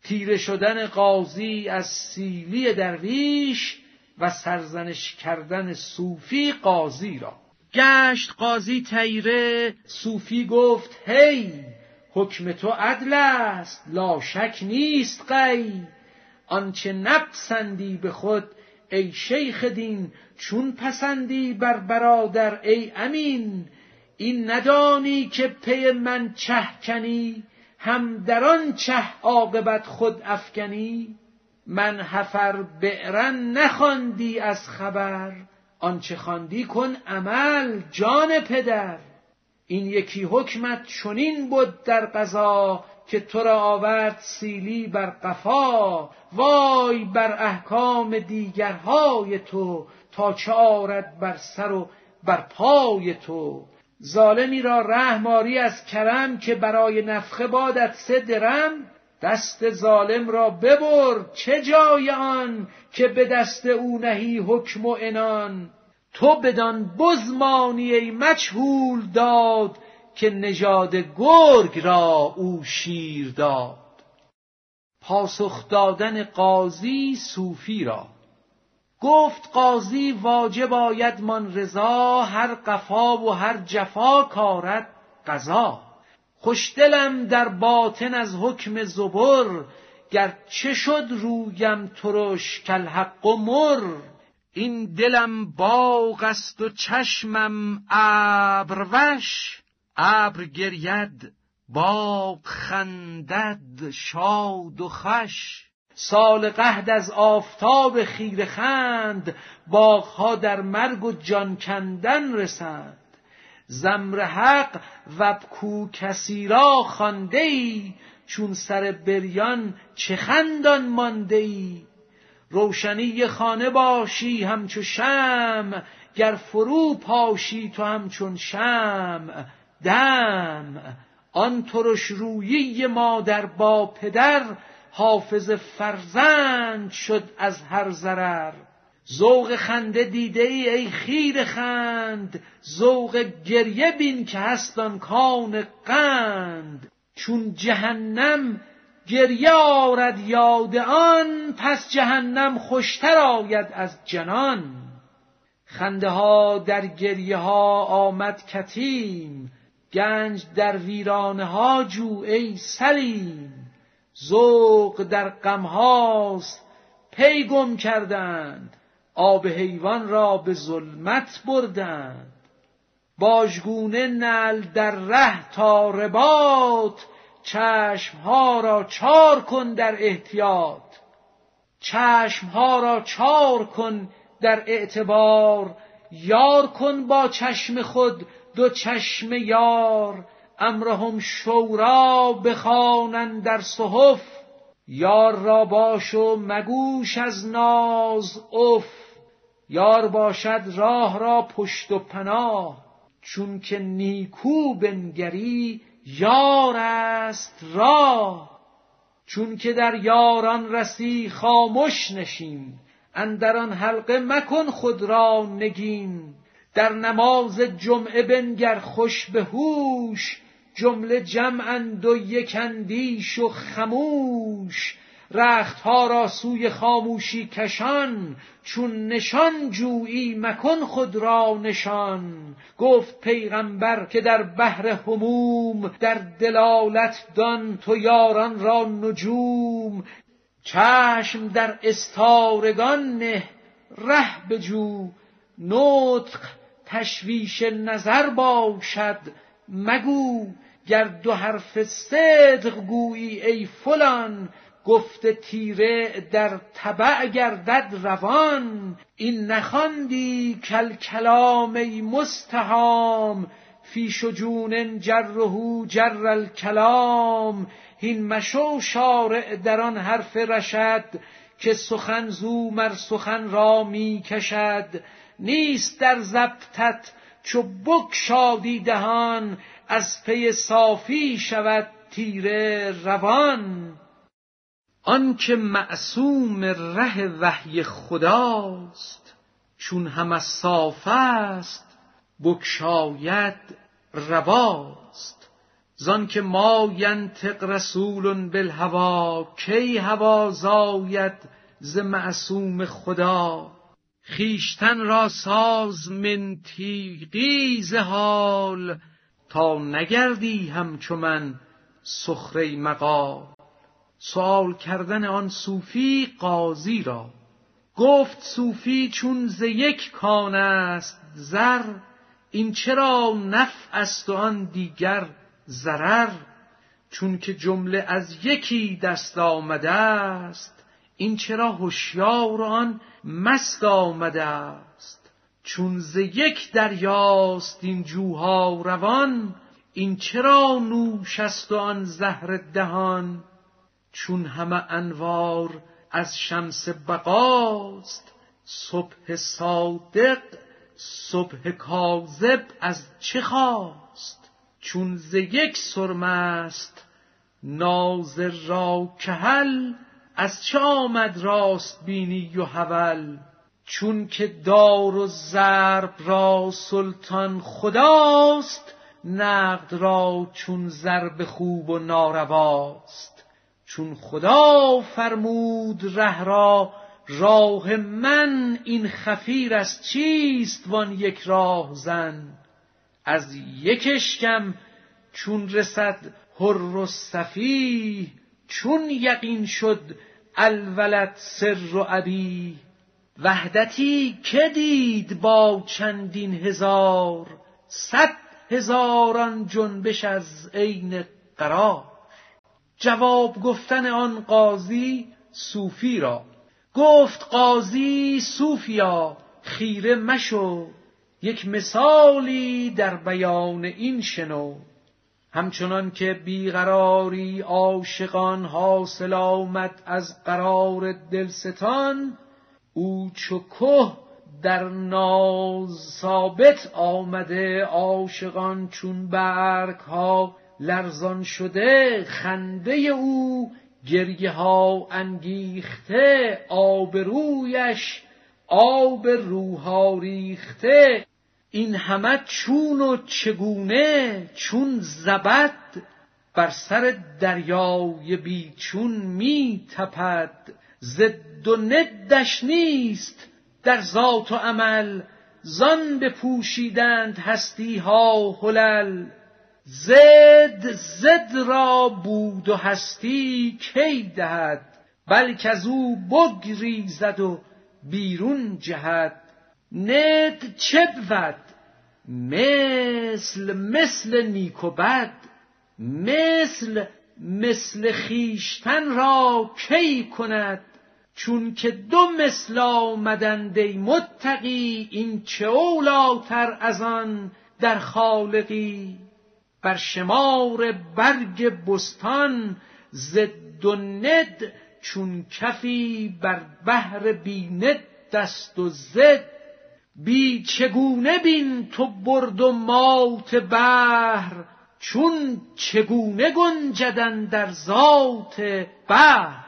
تیره شدن قاضی از سیلی درویش و سرزنش کردن صوفی قاضی را. گشت قاضی تیره، صوفی گفت هی، حکم تو عدل است لا شک نیست غی. آنچه نپسندی به خود ای شیخ دین، چون پسندی بر برادر ای امین. این ندانی که پی من چه کنی، هم در آن چه عاقبت خود افکنی. من حفر بئرن نخواندی از خبر، آنچه خواندی کن عمل جان پدر. این یکی حکمت چنین بود در قضا، که تو را آورد سیلی بر قفا. وای بر احکام دیگرهای تو، تا چه آرد بر سر و بر پای تو. ظالمی را رحم آری از کرم، که برای نفخه بادت 3 درم. دست ظالم را ببر چه جای آن، که به دست او نهی حکم و عنان. تو بدان بز مانی ای مجهول داد، که نژاد گرگ را او شیر داد. پاسخ دادن قاضی صوفی را. گفت قاضی واجب آید من رضا، هر قفا و هر جفا کارد قضا. خوشدلم در باطن از حکم زبر، گرچه شد رویم ترش کالحق و مر. این دلم باغ است و چشمم ابروش، ابر گرید باغ خندد شاد و خوش. سال قحط از آفتاب خیره خند، باغها در مرگ و جان کندن رسند. زمر حق وبکو کسی را خوانده ای، چون سر بریان چه خندان مانده ای. روشنی خانه باشی همچو شمع، گر فرو پاشی تو همچون شمع دمع. آن ترش رویی مادر با پدر، حافظ فرزند شد از هر ضرر. ذوق خنده دیده ای خیره خند، ذوق گریه بین که هست آن کان قند. چون جهنم گریه آرد یاد آن، پس جهنم خوشتر آید از جنان. خنده ها در گریه ها آمد کتیم، گنج در ویرانه ها جو ای سلیم. ذوق در غم هاست پی گم کردند، آب حیوان را به ظلمت بردند. باژگونه نعل در ره تا رباط، چشمها را 4 کن در احتیاط. چشمها را 4 کن در اعتبار، یار کن با چشم خود 2 چشم یار. امرهم شورا بخوانند در صحف، یار را باش و مگوش از ناز اف. یار باشد راه را پشت و پناه، چون که نیکو بنگری یار است راه. چون که در یاران رسی خاموش نشین، اندر آن حلقه مکن خود را نگین. در نماز جمعه بنگر خوش به هوش، جمله جمعند و یک اندیش و خموش. رختها را سوی خاموشی کشان، چون نشان جویی مکن خود را نشان. گفت پیغمبر که در بحر هموم، در دلالت دان تو یاران را نجوم. چشم در استارگان نه ره بجو، نطق تشویش نظر باشد مگو. گر 2 حرف صدق گویی ای فلان، گفت تیره در تبع گردد روان. این نخواندی کالکلام ای مستهام، فی شجون جره جر الکلام. هین مشو شارع در آن حرف رشد، که سخن زو مر سخن را می کشد. نیست در ضبطت چو بگشادی دهان، از پی صافی شود تیره روان. آن که معصوم ره وحی خداست، چون هم از صاف است بگشاید رواست. زان که ما ینطق رسول بالهوی، کی هوی زاید ز معصوم خدا. خویشتن را ساز من تیغی ز حال، تا نگردی همچو من سخره مقال. سؤال کردن آن صوفی قاضی را. گفت صوفی چون ز یک کان است زر، این چرا نفع است و آن دیگر ضرر. چون که جمله از یکی دست آمده است، این چرا هوشیار و آن مست آمده است. چون ز یک دریاست این جوها روان، این چرا نوش است و آن زهر دهان. چون همه انوار از شمس بقاست، صبح صادق صبح کاذب از چه خواست. چون ز یک سرمست ناظر را کحل، از چه آمد راست بینی و حول. چون که دار و ضرب را سلطان خداست، نقد را چون ضرب خوب و نارواست. چون خدا فرمود ره را راه من، این خفیر از چیست وان یک راه زن. از یک اشکم چون رسد حر و صفیح، چون یقین شد الولد سر و ابیه. وحدتی که دید با چندین هزار، 100,000 جنبش از عین قرار. جواب گفتن آن قاضی صوفی را. گفت قاضی صوفیا خیره مشو، یک مثالی در بیان این شنو. همچنان که بیقراری عاشقان حاصل آمد از قرار دلستان، او چو که در ناز ثابت آمده. عاشقان چون برگ ها لرزان شده، خنده او گریه ها انگیخته. آب رویش آب روها ریخته. این همه چون و چگونه، چون زبد بر سر دریای بیچون می تپد. ضد و ندش نیست در ذات و عمل، زان بپوشیدند هستی ها حلل. ضد را بود و هستی کی دهد، بلکه از او بگریزد و بیرون جهد. ند چه بود؟ مثل نیک و بد. مثل خویشتن را کی کند. چون که دو مثل آمدند ای متقی، این چه اولاتر از آن در خالقی. بر شمار برگ بستان ضد و ند، چون کفی بر بحر بی ند دست و ضد. بی چگونه بین تو برد و مات بحر، چون چگونه گنجدن در ذات بحر.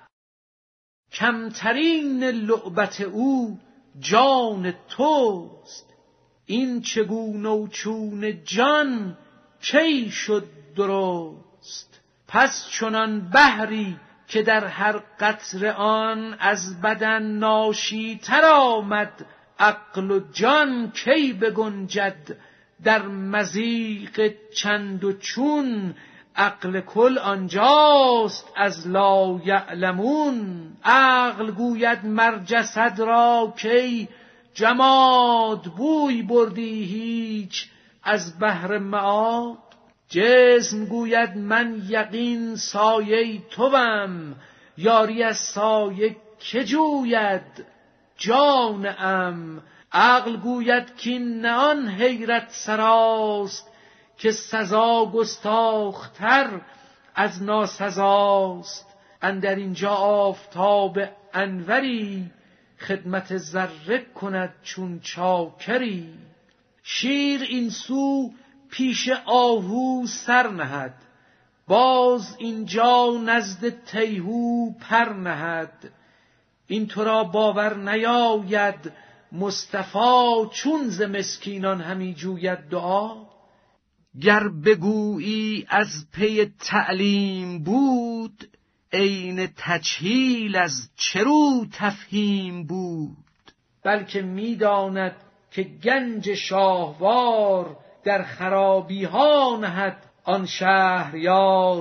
کمترین لعبت او جان توست، این چگونه و چون جان کی شد درست. پس چنان بحری که در هر قطره آن، از بدن ناشیتر آمد عقل و جان. کی بگنجد در مضیق چند و چون، عقل کل آنجاست از لا یعلمون. عقل گوید مر جسد را کی جماد، بوی بردی هیچ از بحر معاد. جسم گوید من یقین سایه توام، یاری از سایه که جوید جانم. عقل گوید کین نه آن حیرت سراست، که سزا گستاختر از ناسزاست. اندر اینجا آفتاب انوری، خدمت ذره کند چون چاکری. شیر این سو پیش آهو سر نهد، باز اینجا نزد تیهو پر نهد. این تو را باور نیاید مصطفی، چون ز مسکینان همی جوید دعا. گر بگویی از پی تعلیم بود، عین تجهیل از چه رو تفهیم بود. بلکه می‌داند که گنج شاهوار، در خرابی ها نهد آن شهریار.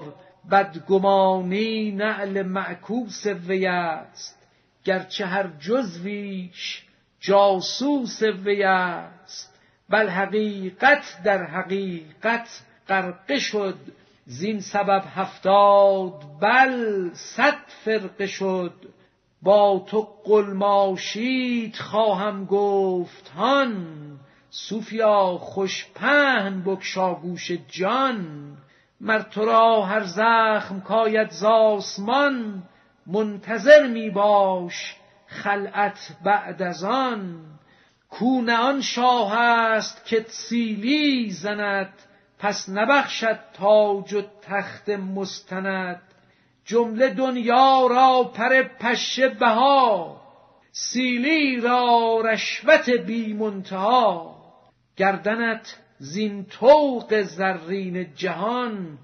بدگمانی نعل معکوس وی است، گرچه هر جزویش جاسوس وی است. بل حقیقت در حقیقت غرقه شد، زین سبب 70 بل 100 فرقه شد. با تو قلماشیت خواهم گفت هان، صوفیا خوش پهن بگشا گوش جان. مر تو را هر زخم کاید ز آسمان، منتظر می باش خلعت بعد از آن. کو نه آن شاه است که سیلی زند، پس نبخشد تاج و تخت مستند. جمله دنیا را پر پشه بها، سیلی را رشوت بی منتها. گردنت زین طوق زرین جهان،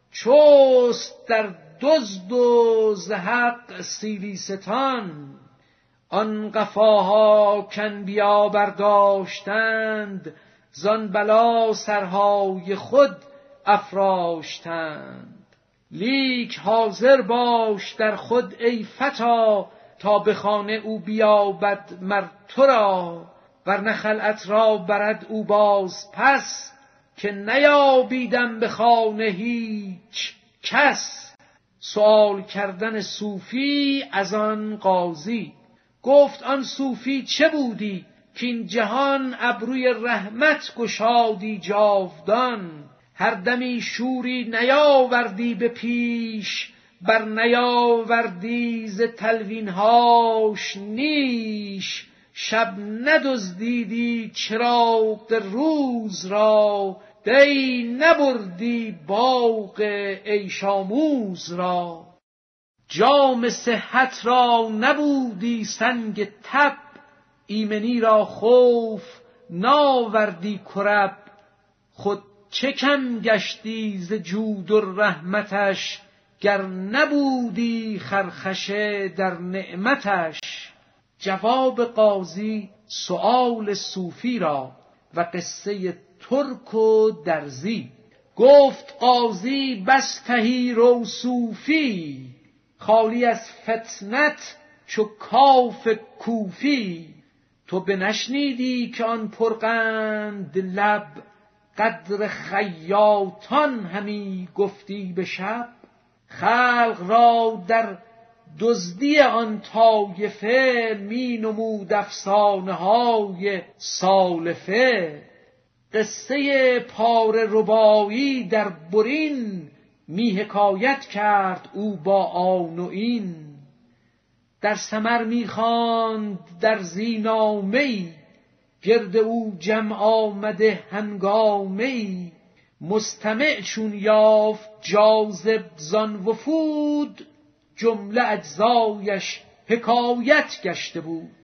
چست در دزد و ز حق سیلی ستان. آن قفاها کانبیا برداشتند، زان بلا سرهای خود افراشتند. لیک حاضر باش در خود ای فتی، تا به خانه او بیابد مر تو را. ورنه خلعت را برد او باز پس، که نیابیدم به خانه هیچ کس. سؤال کردن صوفی از آن قاضی، گفت آن صوفی چه بودی که این جهان ابروی رحمت گشادی جاودان. هر دمی شوری نیاوردی به پیش، بر نیاوردی ز تلوینهاش نیش. شب ندزدیدی چراغ روز را، دی نبردی باغ عیش آموز را. جام صحت را نبودی سنگ تب، ایمنی را خوف ناوردی کرب. خود چه کم گشتی ز جود و رحمتش، گر نبودی خرخشه در نعمتش. جواب قاضی سؤال صوفی را و قصه ترک و درزی. گفت قاضی بس تهی رو صوفی، خالی از فتنت چو کاف کوفی. تو بنشنیدی که آن پرقند لب، قدر خیاطان همی گفتی به شب. خلق را در دزدی آن طایفه، می نمود افسانه های سالفه. قصه پاره ربایی در برین، می حکایت کرد او با آن و این. در سمر می خواند در زینامه‌ای، گرد او جمع آمده هنگامه‌ای. مستمع چون یافت جاذب زان وفود، جمله اجزایش حکایت گشته بود.